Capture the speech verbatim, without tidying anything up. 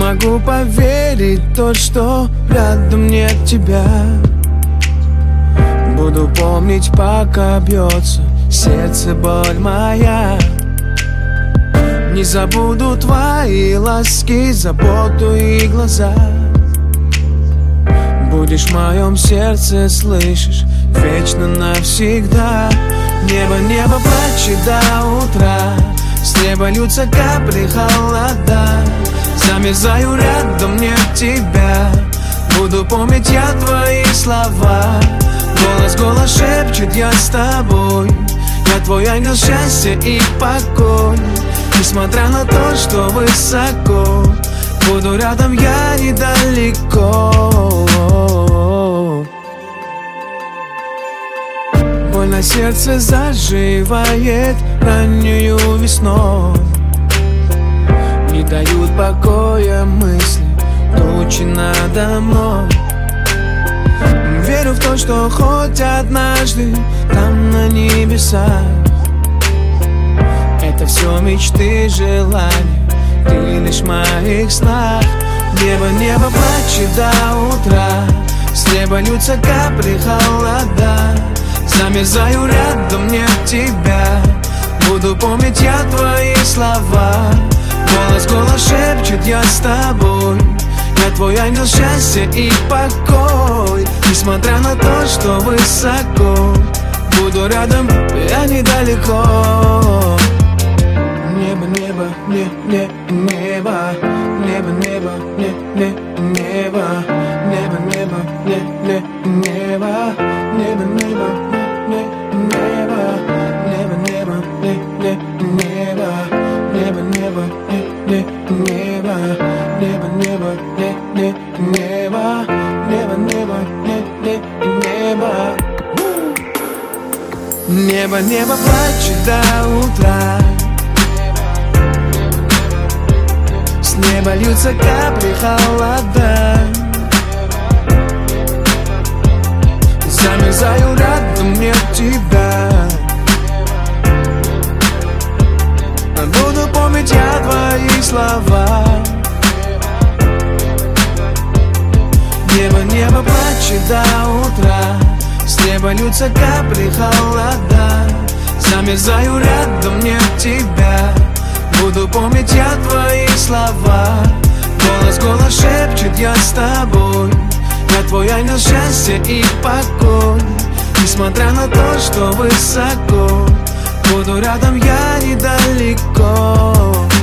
могу поверить в то, что рядом нет тебя. Буду помнить, пока бьется сердце, боль моя. Не забуду твои ласки, заботу и глаза. Будешь в моем сердце, слышишь, вечно навсегда. Небо, небо плачет до утра, с неба льются капли холода. Замерзаю, рядом нет тебя. Буду помнить я твои слова. Голос, голос шепчет, я с тобой. Я твой ангел счастья и покой. Несмотря на то, что высоко, буду рядом я недалеко. Боль на сердце заживает раннюю весной. Не дают покоя мысли, тучи надо мной. Верю в то, что хоть однажды там на небесах это все мечты, желания, ты лишь в моих снах. Небо, небо плачет до утра, с неба льются капли холода. Замерзаю, рядом нет тебя. Буду помнить я твои слова. Голос, голос шепчет, я с тобой. Я твой ангел счастья и покой. Несмотря на то, что высоко, буду рядом, я недалеко. Небо, небо, не, не, небо. Небо, небо, не, не, небо. Небо, небо, не, не, небо. Небо, небо, не, не, небо. Небо, небо, не, не, небо. Небо, небо, не, не, небо. Небо, небо, не, не, небо. Небо, небо, не, не, небо. Небо, небо плачет до утра, с неба льются капли холода. Замерзаю, рядом нет тебя. Буду помнить я твои слова. Небо, небо плачет до утра, с неба льются капли холода. Замерзаю, рядом нет тебя. Буду помнить я твои слова. Голос, голос шепчет, я с тобой. Я твой ангел счастья и покой. Несмотря на то, что высоко, буду рядом я недалеко.